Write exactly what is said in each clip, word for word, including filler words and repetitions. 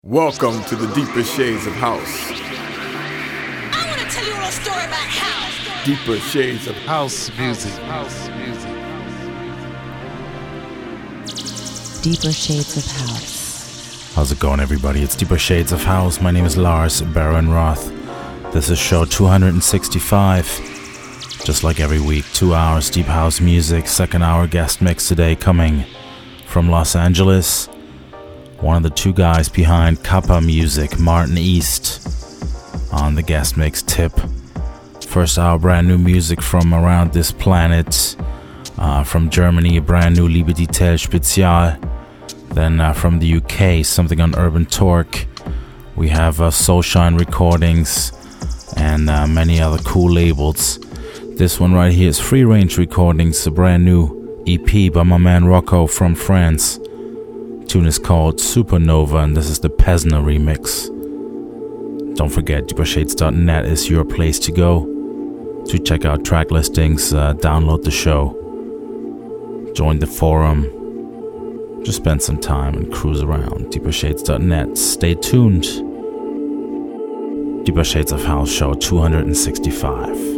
Welcome to the deeper shades of house. I want to tell you a little story about house. Deeper shades of House music. House music. Deeper Shades of House. How's it going, everybody? It's Deeper Shades of House. My name is Lars Baron Roth. This is show two hundred sixty-five. Just like every week, two hours deep house music. Second hour guest mix today coming from Los Angeles. One of the two guys behind Kappa Music, Martin East, on the guest mix tip. First hour, brand new music from around this planet. Uh, from Germany, a brand new Liebe Detail Spezial. Then uh, from the U K, something on Urban Torque. We have uh, Soulshine Recordings and uh, many other cool labels. This one right here is Free Range Recordings, a brand new E P by my man Rocco from France. Tune is called Supernova, and this is the Pesna remix. Don't forget, deeper shades dot net is your place to go to check out track listings, uh, download the show, join the forum, just spend some time and cruise around. deeper shades dot net. Stay tuned. Deeper Shades of House show two hundred sixty-five.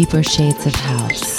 Deeper Shades of House.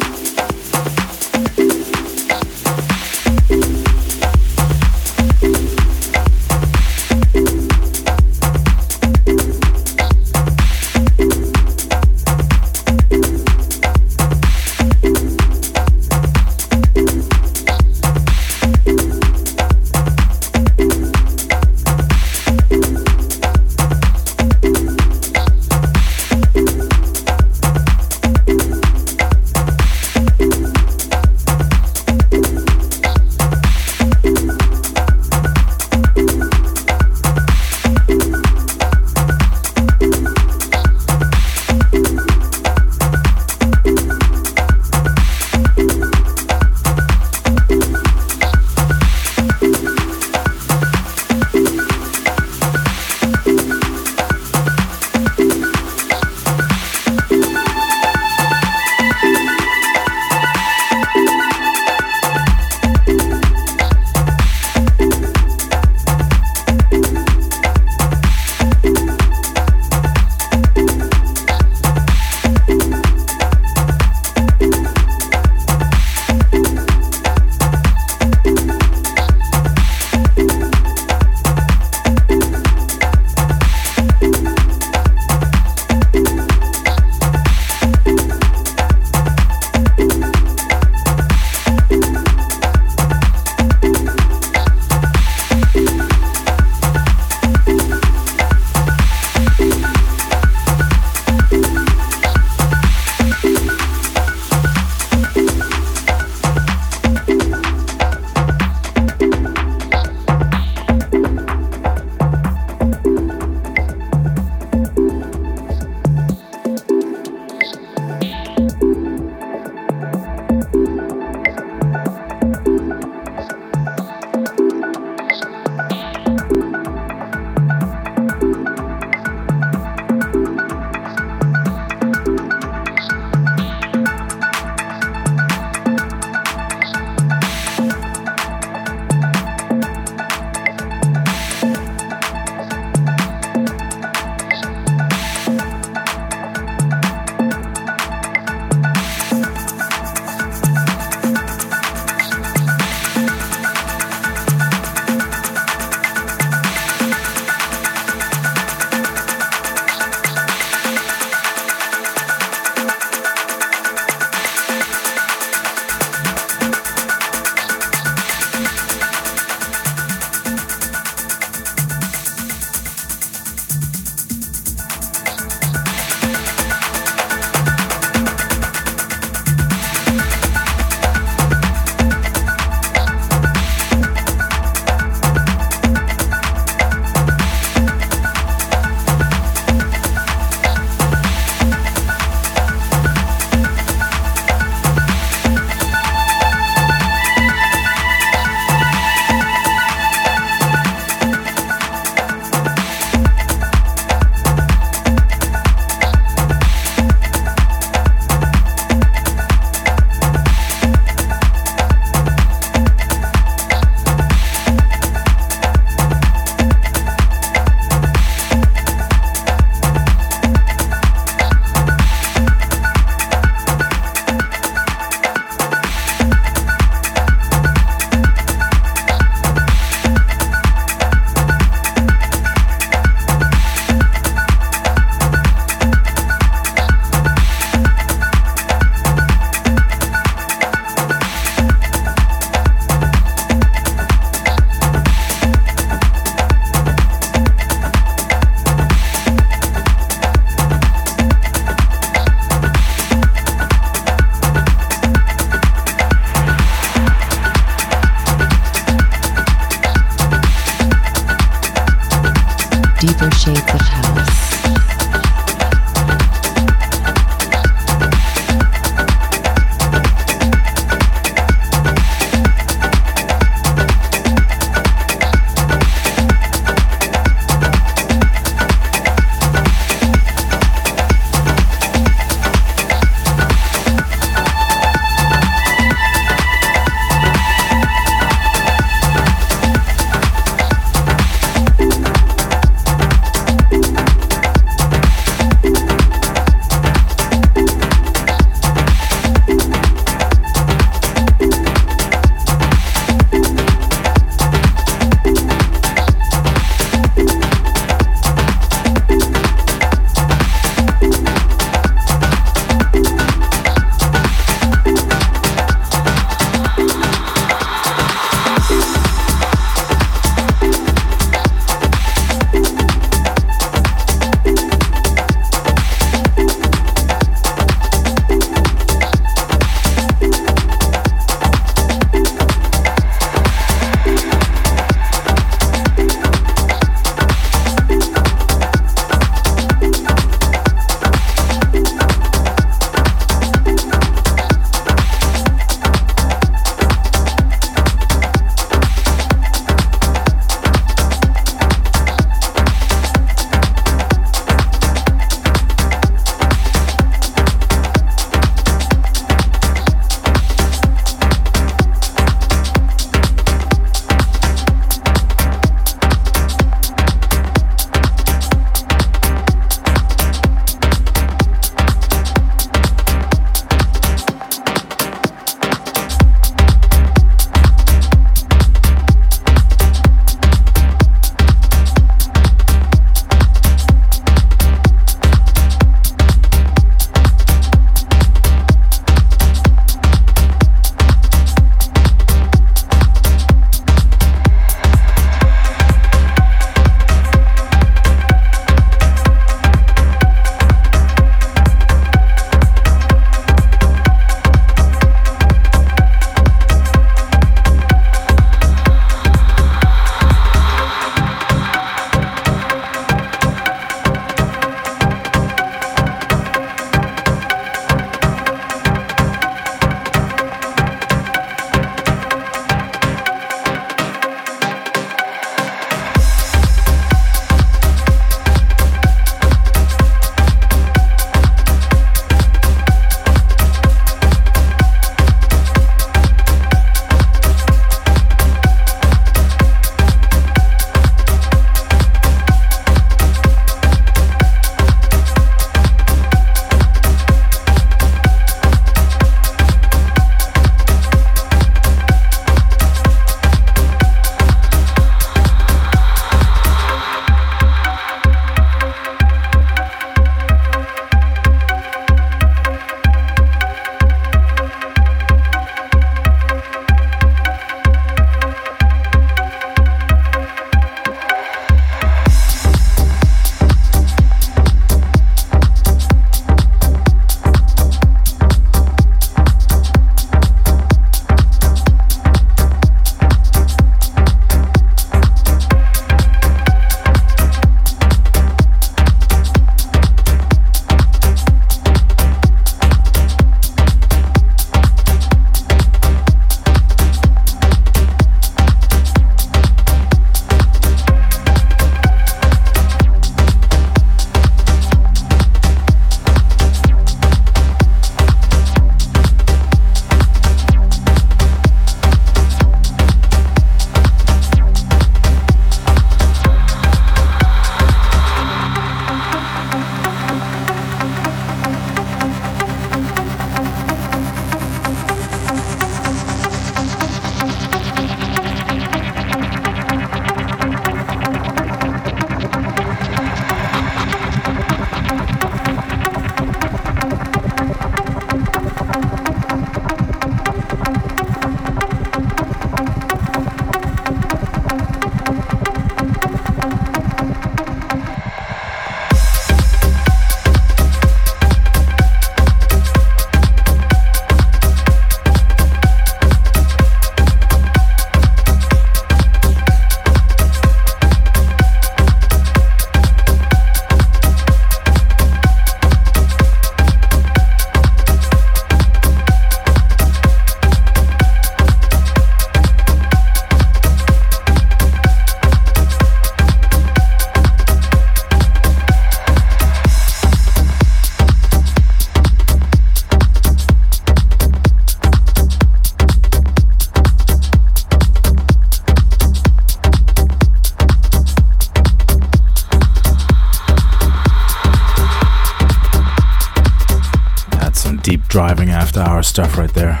First hour stuff right there.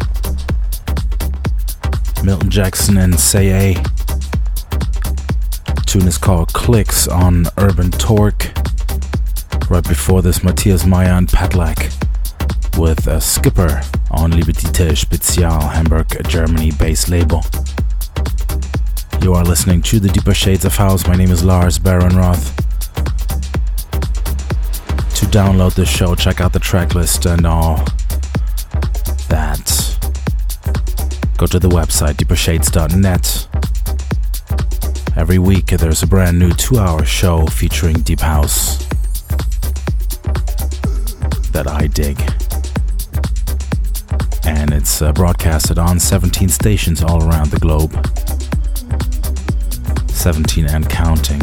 Milton Jackson and Say A. Tune is called Clicks on Urban Torque. Right before this, Matthias Meyer and Padlack with a Skipper on Libertite Spezial, Hamburg, Germany based label. You are listening to the Deeper Shades of House. My name is Lars Baron Roth. To download this show, check out the track list and all that. Go to the website deeper shades dot net. Every week there's a brand new two-hour show featuring Deep House that I dig. And it's uh, broadcasted on seventeen stations all around the globe. seventeen and counting.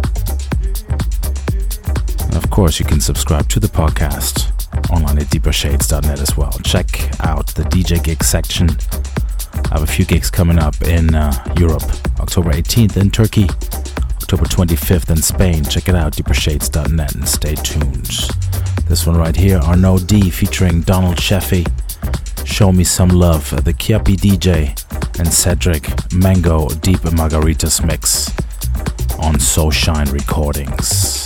And of course, you can subscribe to the podcast online at deeper shades dot net as well. Check out the D J gig section. I have a few gigs coming up in uh, Europe. October eighteenth in Turkey, October twenty-fifth in Spain. Check it out, deeper shades dot net, and stay tuned. This one right here, Arnaud D featuring Donald Sheffy. Show Me Some Love, the Kiapi D J and Cedric Mango Deep Margaritas mix on So Shine Recordings.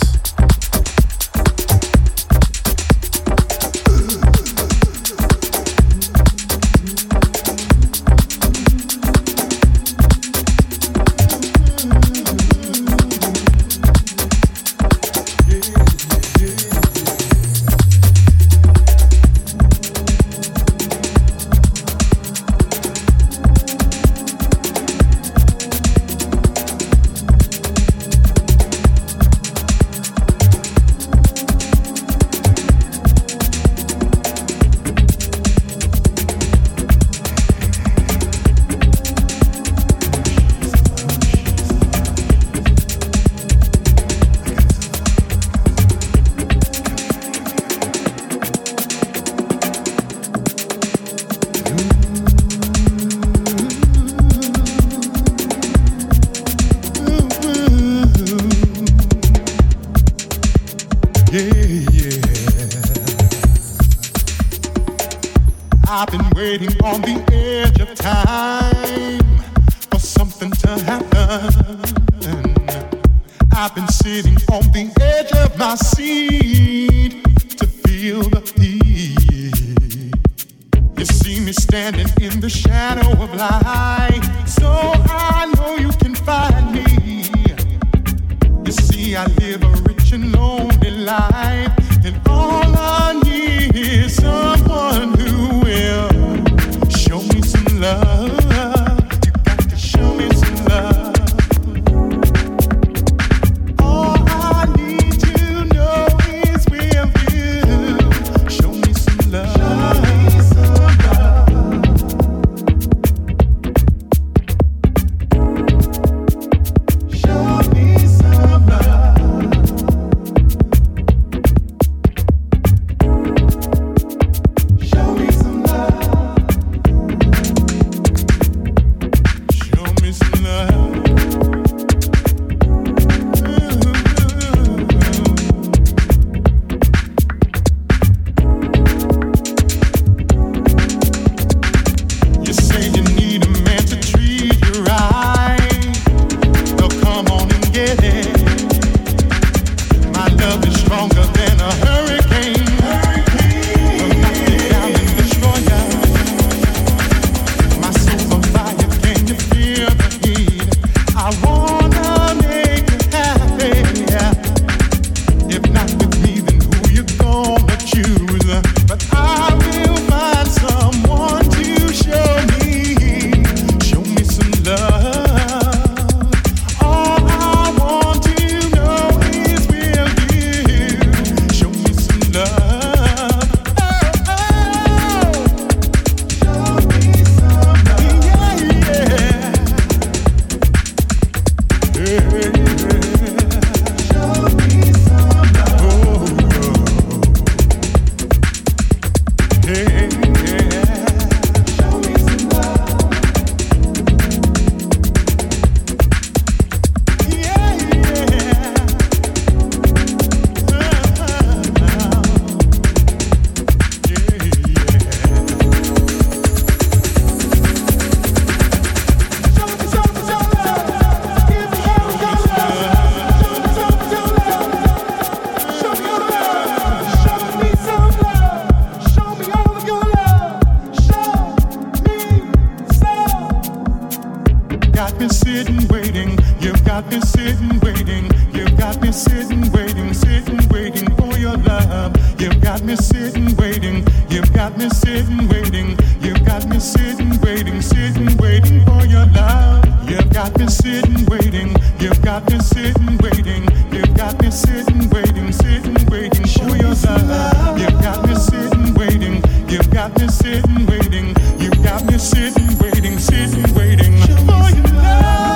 got me sitting waiting. You've got me sitting waiting. You've got me sitting waiting, sitting waiting for your love. You've got me sitting waiting. You've got me sitting waiting. You've got me sitting waiting, sitting waiting for your love. You've got me sitting waiting. You've got me sitting waiting. You've got me sitting waiting, sitting waiting for your love. You've got me sitting waiting. You've got me sitting waiting. You've got me sitting waiting, sitting waiting for your love.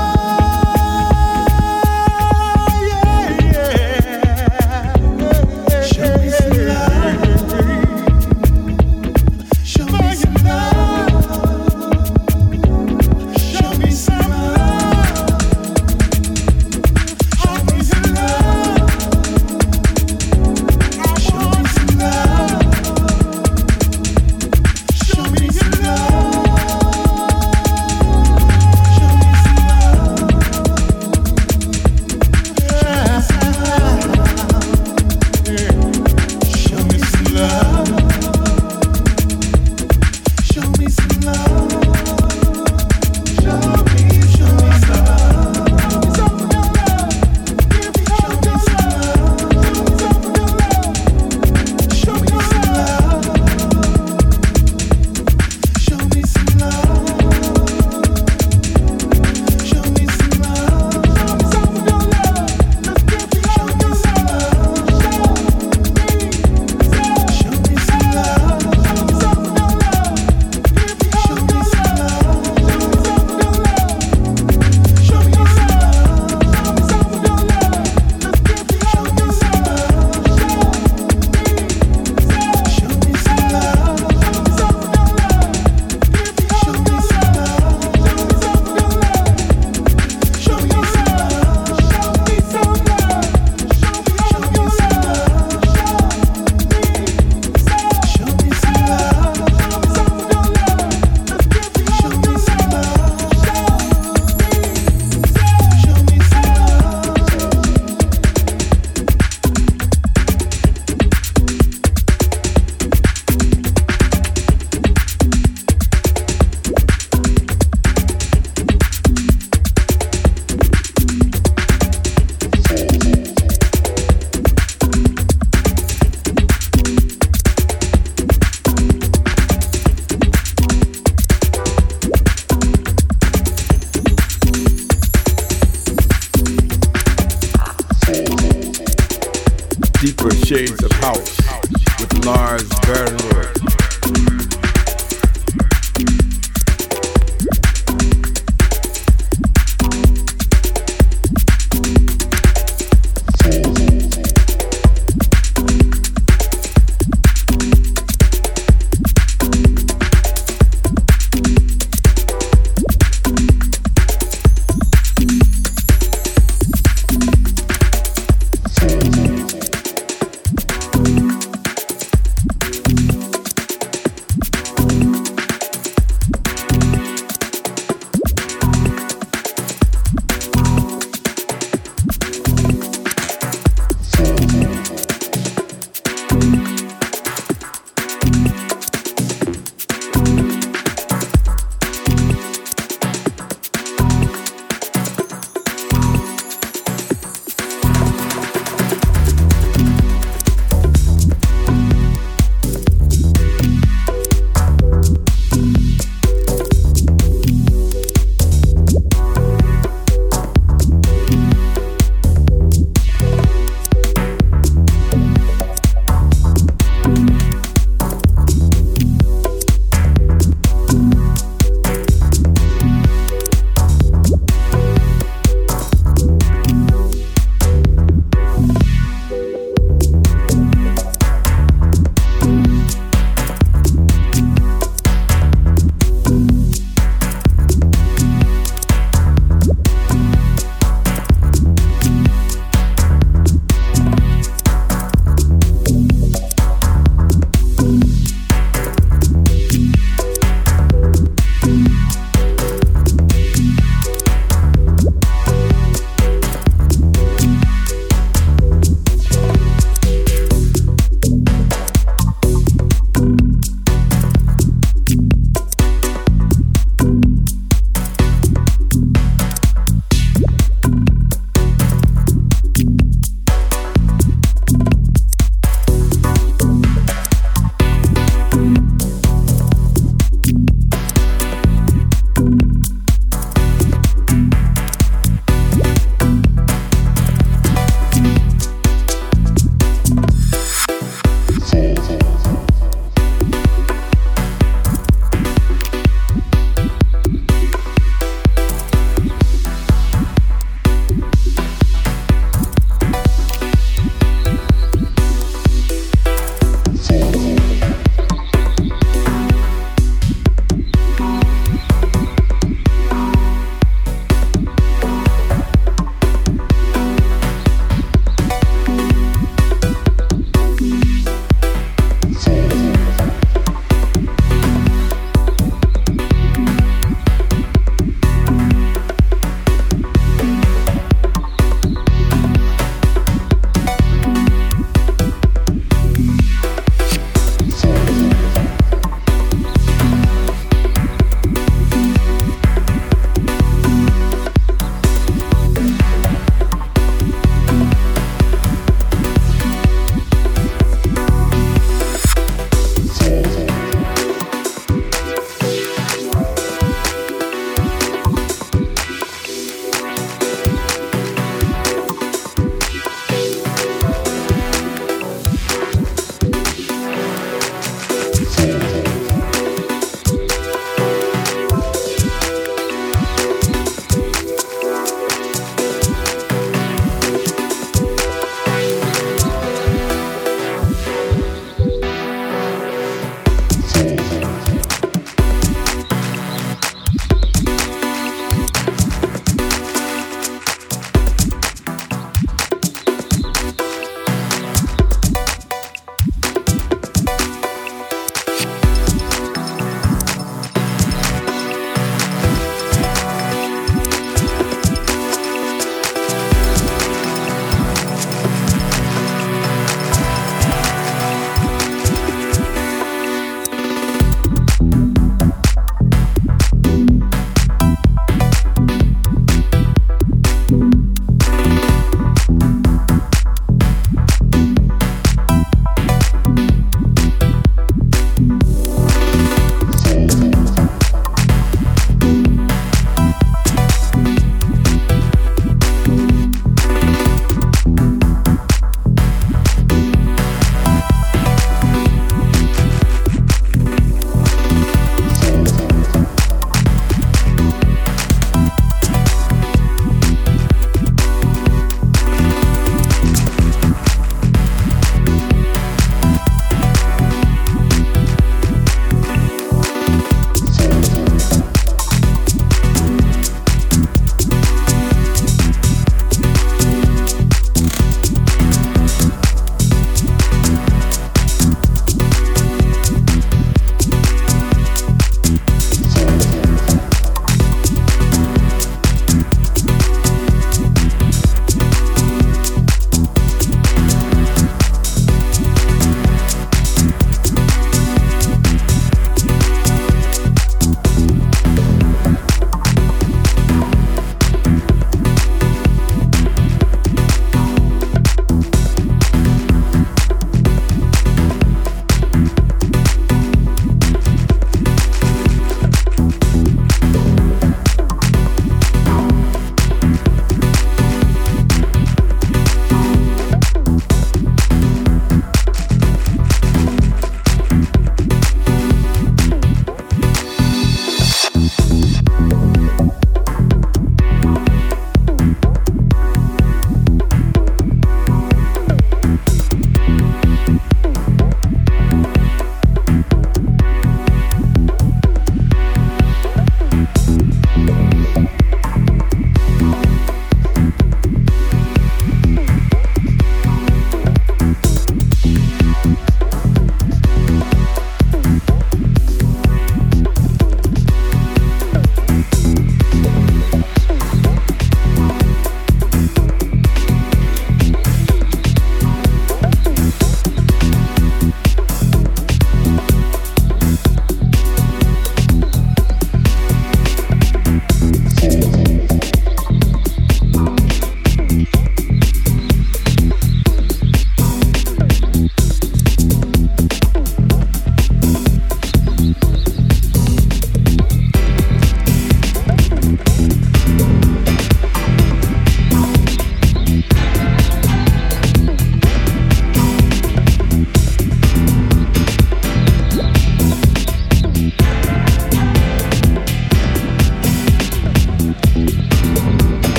Deeper Shades of House with Lars Berlin. Thank you.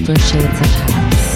Deeper Shades of House.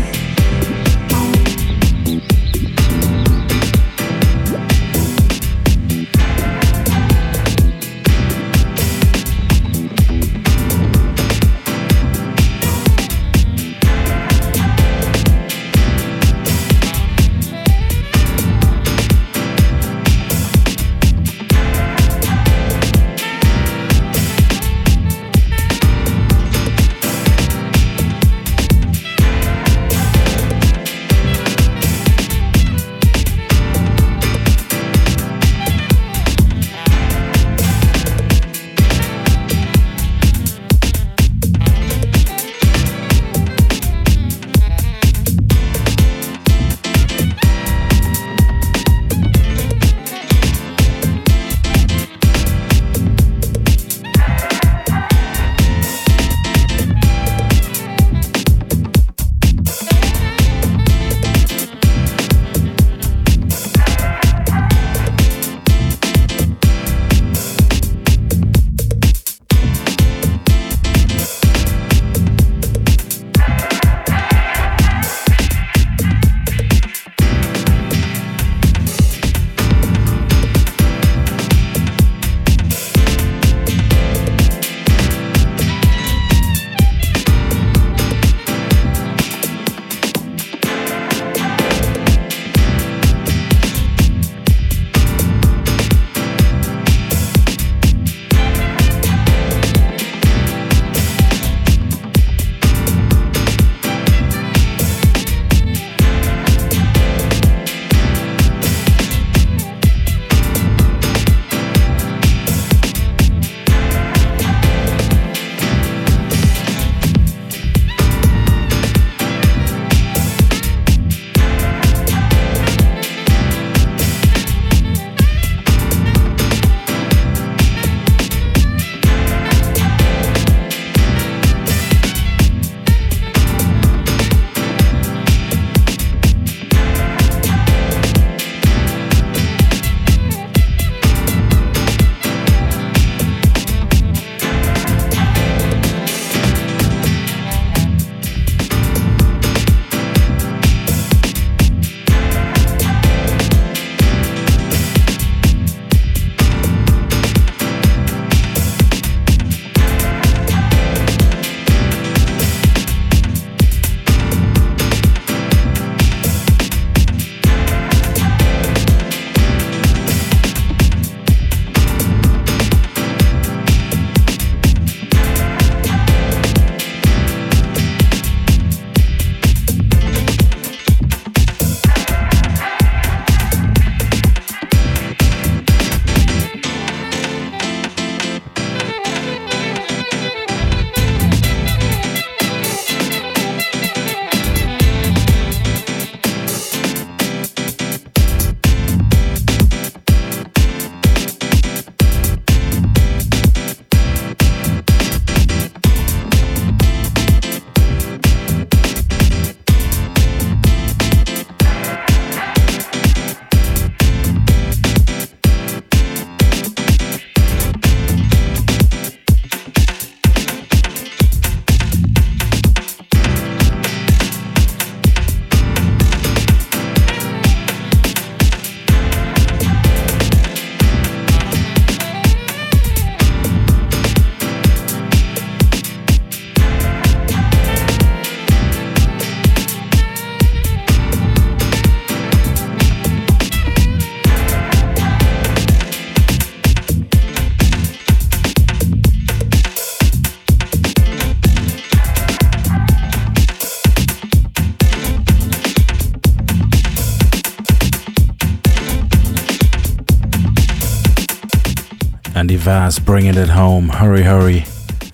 Andy Vaz bringing it home, Hurry Hurry,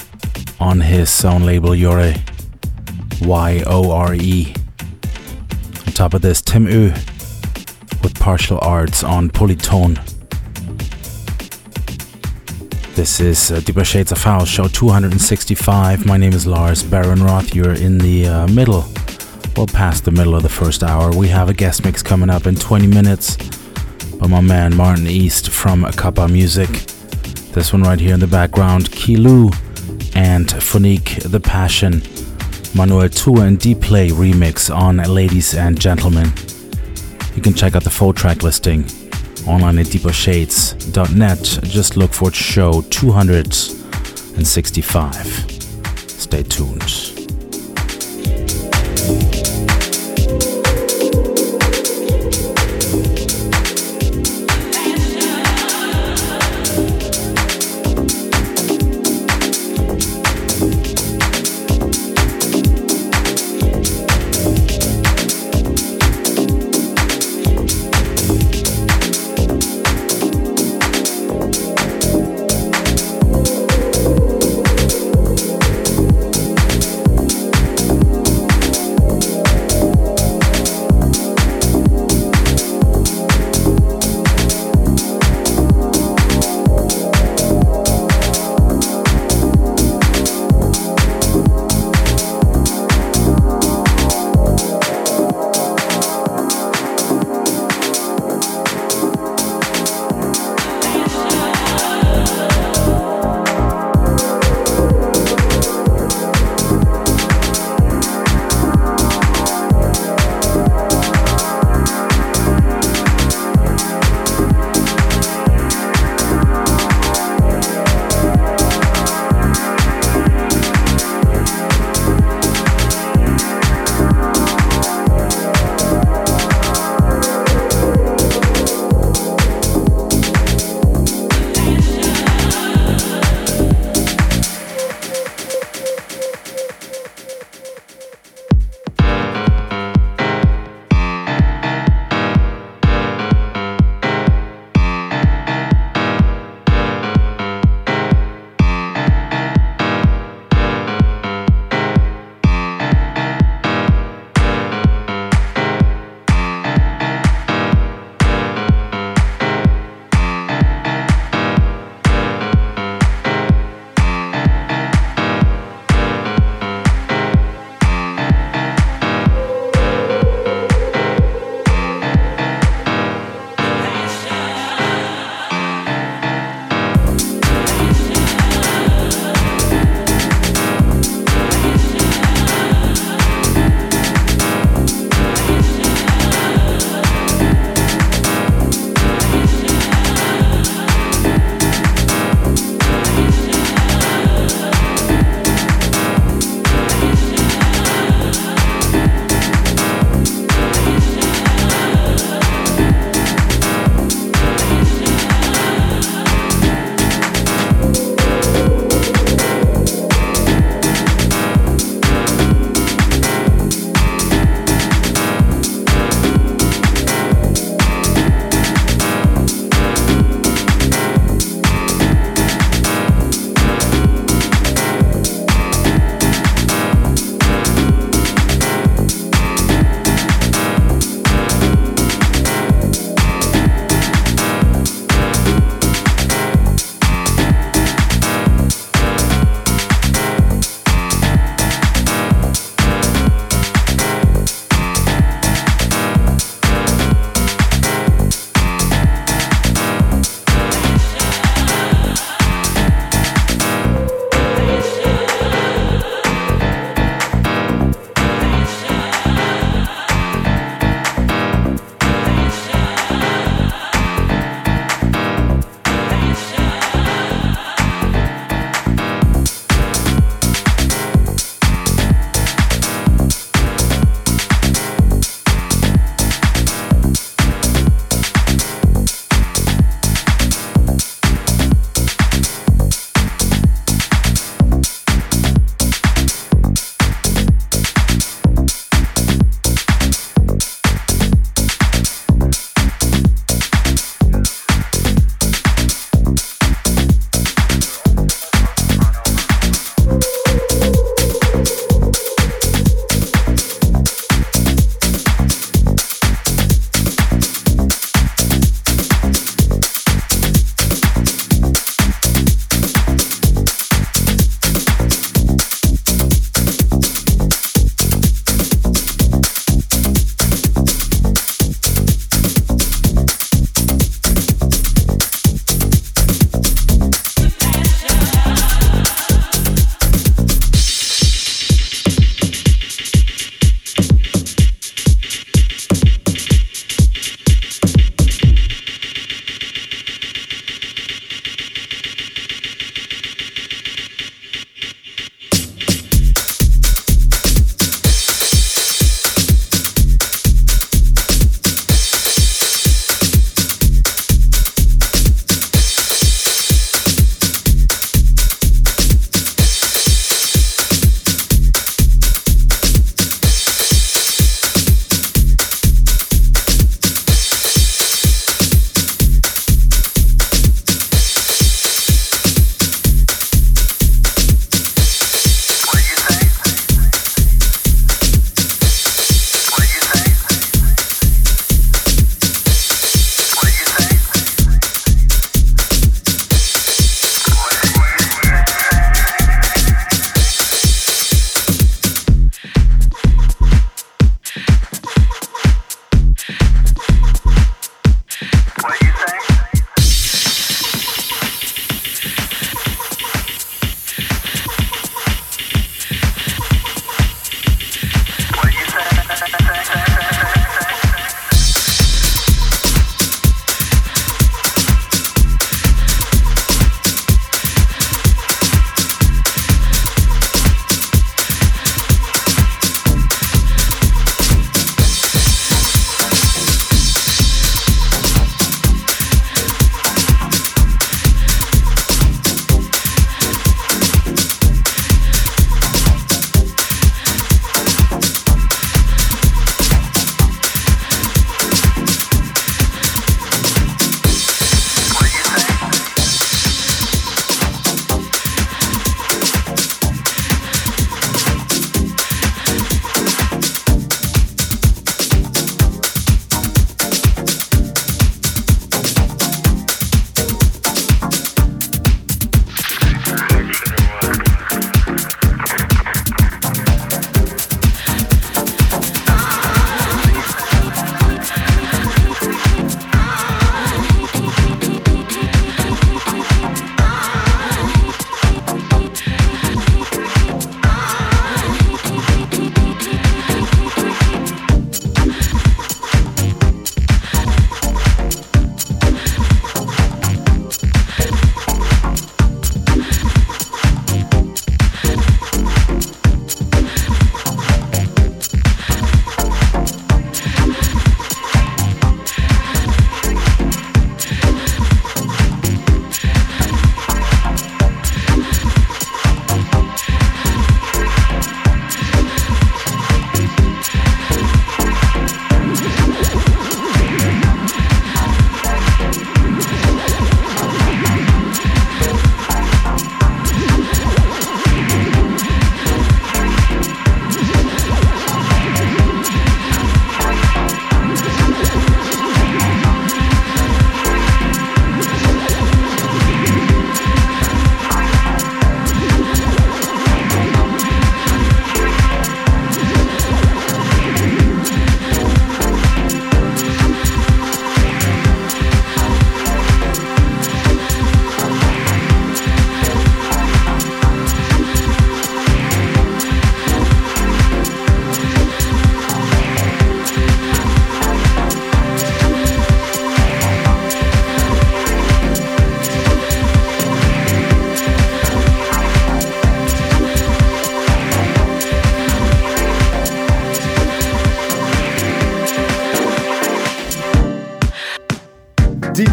on his own label Yore, Y O R E. On top of this, Tim U with Partial Arts on Polytone. This is uh, Deeper Shades of House, show two sixty-five. My name is Lars Baron-Roth. You're in the uh, middle, well past the middle of the first hour. We have a guest mix coming up in twenty minutes by my man Martin East from Akapa Music. This one right here in the background, Kilu and Phonique The Passion Manuel Tour and D-Play remix on Ladies and Gentlemen. You can check out the full track listing online at deeper shades dot net. Just look for show two hundred sixty-five. Stay tuned.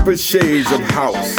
Deeper shades of house.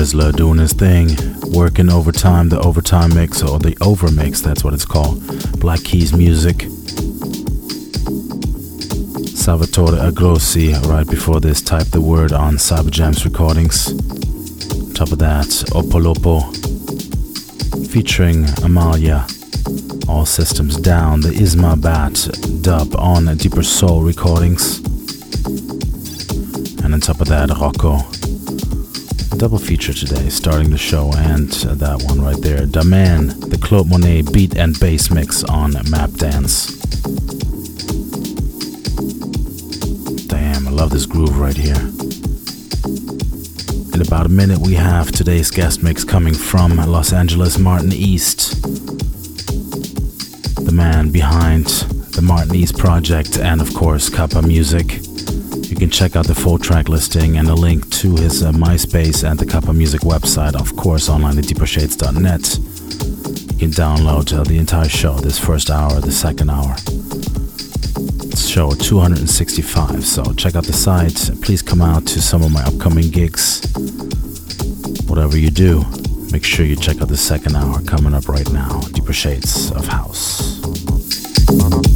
Sizzler doing his thing, working overtime, the overtime mix, or the overmix, that's what it's called. Black Keys Music. Salvatore Agrossi, right before this, Type the Word on Cyberjams Recordings. Top of that, Opolopo, featuring Amalia, All Systems Down, the Isma Bat dub on Deeper Soul Recordings. And on top of that, Rocco. Double feature today, starting the show, and that one right there, Daman, the Claude Monet beat and bass mix on Map Dance. Damn, I love this groove right here. In about a minute, we have today's guest mix coming from Los Angeles, Martin East, the man behind the Martin East Project and, of course, Kappa Music. You can check out the full track listing and a link to his uh, MySpace and the Kappa Music website, of course, online at deeper shades dot net. You can download uh, the entire show, this first hour, the second hour. It's show two hundred sixty-five, so check out the site. Please come out to some of my upcoming gigs. Whatever you do, make sure you check out the second hour coming up right now, Deeper Shades of House.